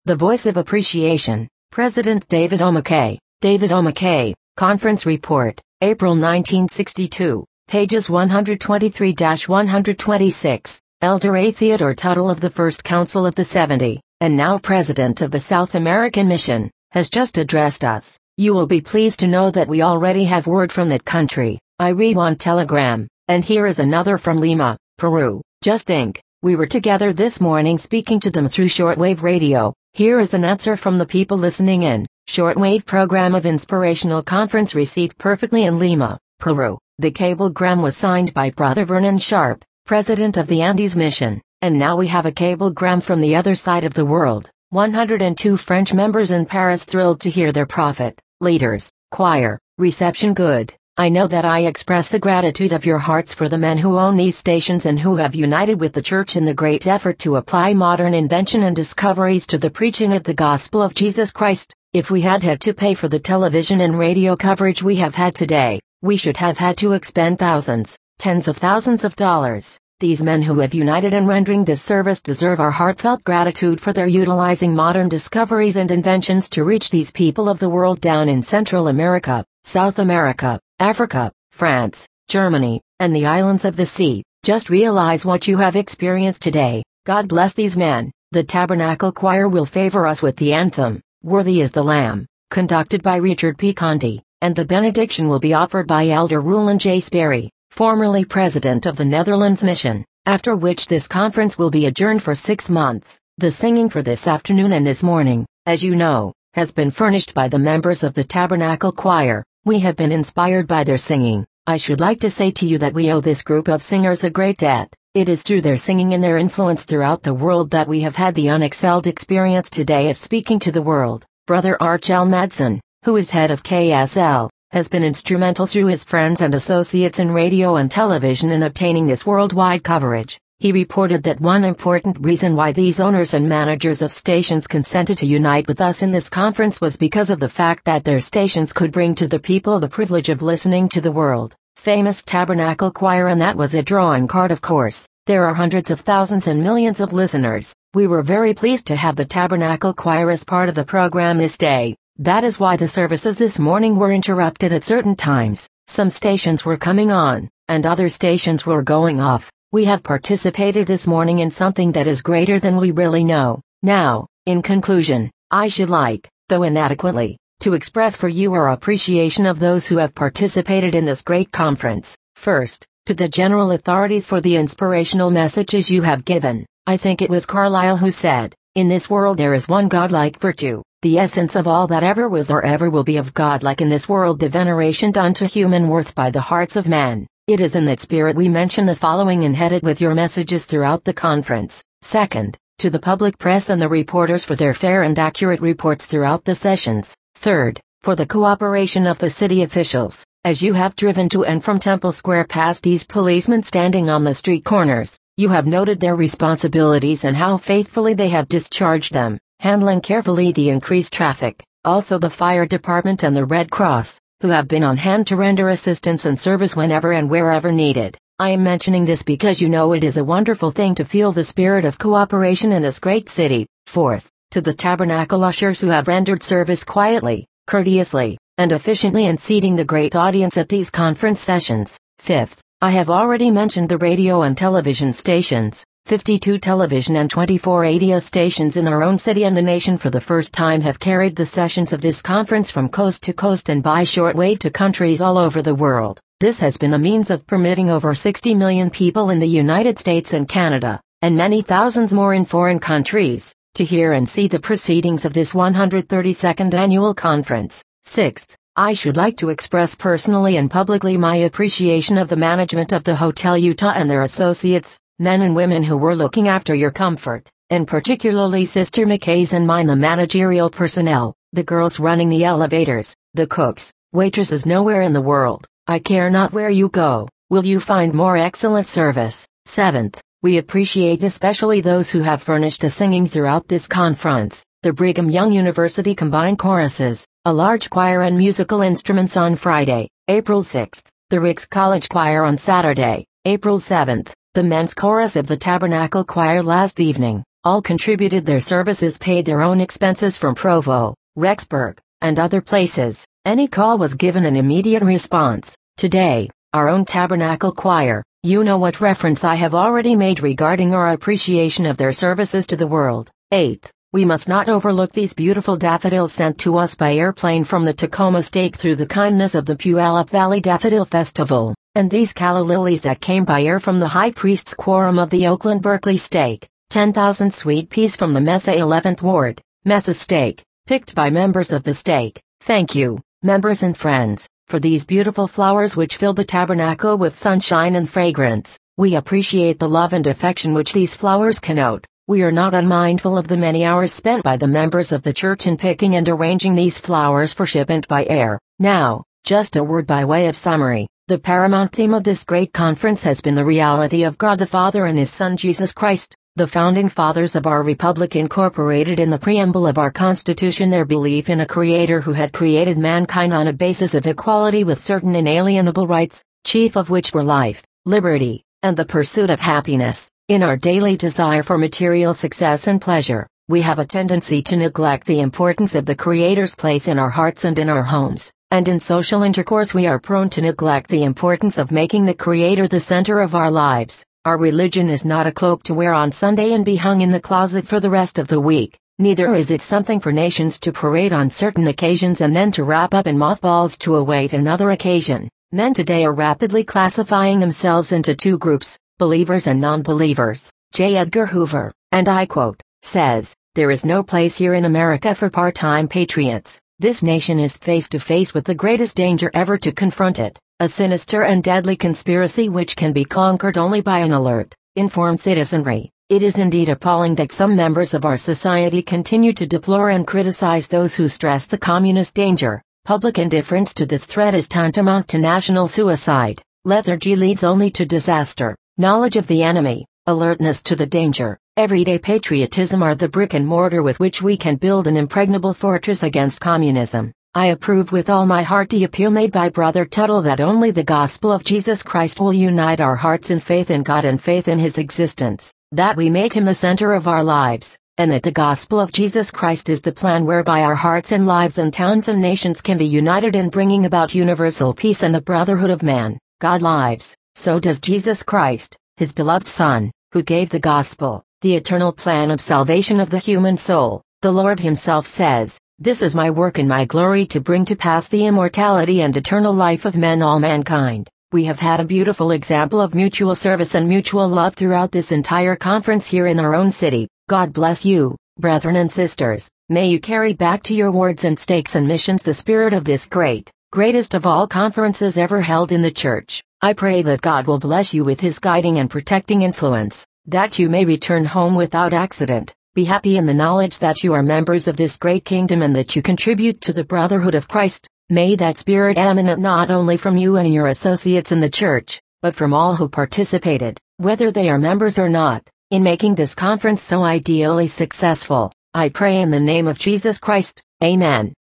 The Voice of Appreciation, President David O. McKay. David O. McKay, Conference Report, April 1962, pages 123-126. Elder A. Theodore Tuttle of the First Council of the 70, and now President of the South American Mission, has just addressed us. You will be pleased to know that we already have word from that country. I read one telegram, and here is another from Lima, Peru. Just think, we were together this morning speaking to them through shortwave radio. Here is an answer from the people listening in. Shortwave program of inspirational conference received perfectly in Lima, Peru. The cablegram was signed by Brother Vernon Sharp, President of the Andes Mission, and now we have a cablegram from the other side of the world. 102 French members in Paris thrilled to hear their prophet, leaders, choir, reception good. I know that I express the gratitude of your hearts for the men who own these stations and who have united with the Church in the great effort to apply modern invention and discoveries to the preaching of the gospel of Jesus Christ. If we had had to pay for the television and radio coverage we have had today, we should have had to expend thousands, tens of thousands of dollars. These men who have united in rendering this service deserve our heartfelt gratitude for their utilizing modern discoveries and inventions to reach these people of the world down in Central America, South America, Africa, France, Germany, and the islands of the sea. Just realize what you have experienced today. God bless these men. The Tabernacle Choir will favor us with the anthem, Worthy is the Lamb, conducted by Richard P. Conti, and the benediction will be offered by Elder Roland J. Sperry, formerly President of the Netherlands Mission, after which this conference will be adjourned for 6 months. The singing for this afternoon and this morning, as you know, has been furnished by the members of the Tabernacle Choir. We have been inspired by their singing. I should like to say to you that we owe this group of singers a great debt. It is through their singing and their influence throughout the world that we have had the unexcelled experience today of speaking to the world. Brother Arch L. Madsen, who is head of KSL, has been instrumental through his friends and associates in radio and television in obtaining this worldwide coverage. He reported that one important reason why these owners and managers of stations consented to unite with us in this conference was because of the fact that their stations could bring to the people the privilege of listening to the world famous Tabernacle Choir, and that was a drawing card, of course. There are hundreds of thousands and millions of listeners. We were very pleased to have the Tabernacle Choir as part of the program this day. That is why the services this morning were interrupted at certain times. Some stations were coming on, and other stations were going off. We have participated this morning in something that is greater than we really know. Now, in conclusion, I should like, though inadequately, to express for you our appreciation of those who have participated in this great conference. First, to the general authorities for the inspirational messages you have given. I think it was Carlyle who said, "In this world there is one godlike virtue, the essence of all that ever was or ever will be of godlike in this world, the veneration done to human worth by the hearts of man." It is in that spirit we mention the following and headed with your messages throughout the conference. Second, to the public press and the reporters for their fair and accurate reports throughout the sessions. Third, for the cooperation of the city officials, as you have driven to and from Temple Square past these policemen standing on the street corners. You have noted their responsibilities and how faithfully they have discharged them, handling carefully the increased traffic. Also the fire department and the Red Cross, who have been on hand to render assistance and service whenever and wherever needed. I am mentioning this because you know it is a wonderful thing to feel the spirit of cooperation in this great city. Fourth, to the Tabernacle ushers who have rendered service quietly, courteously, and efficiently in seating the great audience at these conference sessions. Fifth, I have already mentioned the radio and television stations. 52 television and 24 radio stations in our own city and the nation for the first time have carried the sessions of this conference from coast to coast and by shortwave to countries all over the world. This has been a means of permitting over 60 million people in the United States and Canada, and many thousands more in foreign countries, to hear and see the proceedings of this 132nd annual conference. Sixth, I should like to express personally and publicly my appreciation of the management of the Hotel Utah and their associates, men and women who were looking after your comfort, and particularly Sister McKay's and mine, the managerial personnel, the girls running the elevators, the cooks, waitresses. Nowhere in the world, I care not where you go, will you find more excellent service. Seventh, we appreciate especially those who have furnished the singing throughout this conference, the Brigham Young University combined choruses, a large choir and musical instruments on Friday, April 6th, the Ricks College Choir on Saturday, April 7th, the men's chorus of the Tabernacle Choir last evening, All contributed their services, paid their own expenses from Provo, Rexburg, and other places. Any call was given an immediate response. Today, our own tabernacle choir, you know what reference I have already made regarding our appreciation of their services to the world. 8th, we must not overlook these beautiful daffodils sent to us by airplane from the Tacoma Stake through the kindness of the Puyallup Valley Daffodil Festival, and these calla lilies that came by air from the High Priest's Quorum of the Oakland-Berkeley Stake, 10,000 sweet peas from the Mesa 11th Ward, Mesa Stake, picked by members of the stake. Thank you, members and friends, for these beautiful flowers which fill the tabernacle with sunshine and fragrance. We appreciate the love and affection which these flowers connote. We are not unmindful of the many hours spent by the members of the church in picking and arranging these flowers for shipment by air. Now, just a word by way of summary. The paramount theme of this great conference has been the reality of God the Father and His Son Jesus Christ. The founding fathers of our republic incorporated in the preamble of our Constitution their belief in a Creator who had created mankind on a basis of equality with certain inalienable rights, chief of which were life, liberty, and the pursuit of happiness. In our daily desire for material success and pleasure, we have a tendency to neglect the importance of the Creator's place in our hearts and in our homes, and in social intercourse we are prone to neglect the importance of making the Creator the center of our lives. Our religion is not a cloak to wear on Sunday and be hung in the closet for the rest of the week, neither is it something for nations to parade on certain occasions and then to wrap up in mothballs to await another occasion. Men today are rapidly classifying themselves into two groups, believers and non-believers. J. Edgar Hoover, and I quote, says, "There is no place here in America for part-time patriots. This nation is face to face with the greatest danger ever to confront it, a sinister and deadly conspiracy which can be conquered only by an alert, informed citizenry. It is indeed appalling that some members of our society continue to deplore and criticize those who stress the communist danger. Public indifference to this threat is tantamount to national suicide. Lethargy leads only to disaster. Knowledge of the enemy, alertness to the danger, everyday patriotism are the brick and mortar with which we can build an impregnable fortress against communism." I approve with all my heart the appeal made by Brother Tuttle that only the gospel of Jesus Christ will unite our hearts in faith in God and faith in His existence, that we make Him the center of our lives, and that the gospel of Jesus Christ is the plan whereby our hearts and lives and towns and nations can be united in bringing about universal peace and the brotherhood of man. God lives, so does Jesus Christ, His beloved Son, who gave the gospel, the eternal plan of salvation of the human soul. The Lord Himself says, "This is my work and my glory to bring to pass the immortality and eternal life of men all mankind." We have had a beautiful example of mutual service and mutual love throughout this entire conference here in our own city. God bless you, brethren and sisters. May you carry back to your wards and stakes and missions the spirit of this greatest of all conferences ever held in the church. I pray that God will bless you with His guiding and protecting influence, that you may return home without accident. Be happy in the knowledge that you are members of this great kingdom and that you contribute to the brotherhood of Christ. May that spirit emanate not only from you and your associates in the church, but from all who participated, whether they are members or not, in making this conference so ideally successful. I pray in the name of Jesus Christ. Amen.